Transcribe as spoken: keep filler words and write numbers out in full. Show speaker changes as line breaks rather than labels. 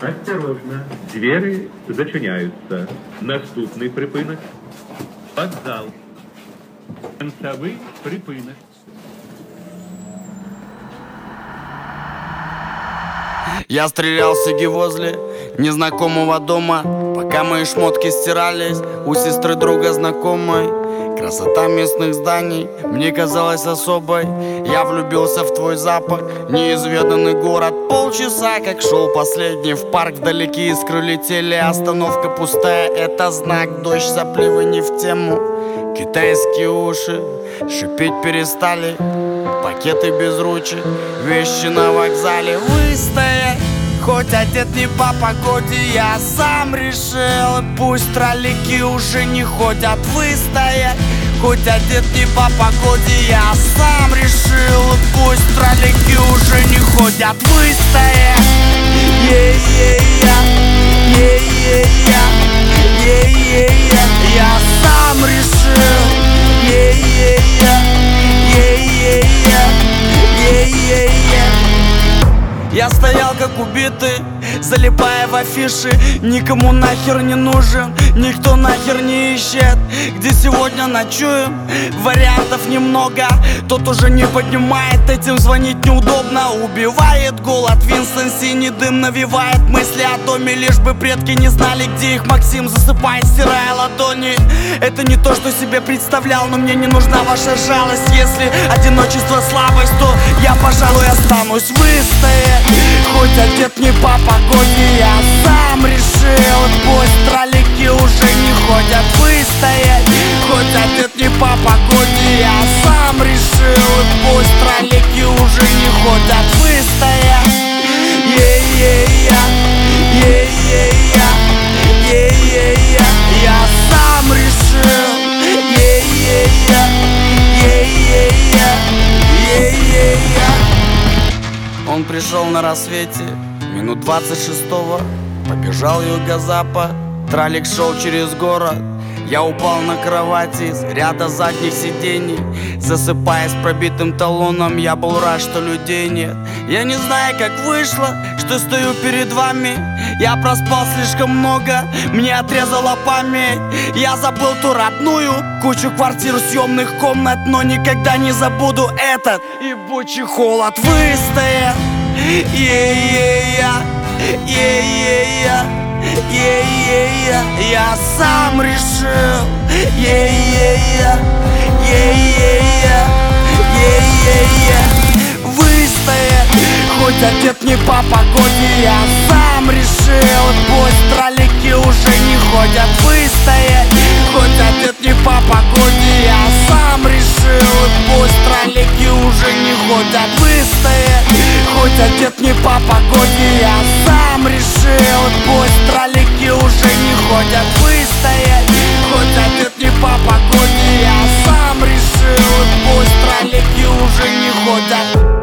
Осторожно, двери зачиняются. Наступний припинок – вокзал. Концевий припинок.
Я стрелял с Иги возле незнакомого дома, пока мои шмотки стирались у сестры друга знакомой. Красота местных зданий мне казалась особой. Я влюбился в твой запах, неизведанный город. Полчаса, как шел последний в парк, вдалеке искры летели. Остановка пустая, это знак, дождь сопливый не в тему. Китайские уши шипеть перестали, пакеты без ручек, вещи на вокзале выстоять. Хоть одет не по погоде, я сам решил. Пусть троллики уже не ходят выстоять. Хоть одет не по погоде, я сам решил. Пусть троллики уже не ходят выстоять. Е-е-я, е-е-я, е-е-я. Я сам решил. Е-е-я, е-е-я, е-е-я. Я стоял как убитый, залипая в афиши. Никому нахер не нужен, никто нахер не ищет. Где сегодня ночуем, вариантов немного. Тот уже не поднимает, этим звонить неудобно. Убивает голод, Винстон синий дым навевает мысли о доме. Лишь бы предки не знали, где их Максим засыпает, стирая ладони. Это не то, что себе представлял, но мне не нужна ваша жалость. Если одиночество слабость, то я, пожалуй, останусь выстоять. Хоть одет не по погоде, я сам решил. Пусть троллики уже не ходят выстоять. Хоть одет не по погоде, я сам решил. Пусть троллики уже не ходят выстоять. Е-е-я, е-е-я, е-е-я. Я сам решил. Е-е-я, е-е-я, е-е-я. Он пришел на рассвете, минут двадцать шестого. Побежал юго-запад, тралик шел через город. Я упал на кровати из ряда задних сидений. Засыпая с пробитым талоном, я был рад, что людей нет. Я не знаю, как вышло, что стою перед вами. Я проспал слишком много, мне отрезала память. Я забыл ту родную кучу квартир, съемных комнат, но никогда не забуду этот ебучий холод. Выстоять. Е-е-я, е-е-я, е-е-я. Я сам решил. Е-е-я, е-е-я, е-е-я. Выстоять. Хоть одет не по погоде, я сам решил. Пусть троллики уже не ходят выстоять. Хоть одет не по погоде, я сам решил. Пусть троллики уже не ходят выстоять. Хоть одет не по погоде, я сам решил. Пусть троллики уже не ходят выстоять. Хоть одет не по погоде, я сам решил. Пусть троллики уже не ходят.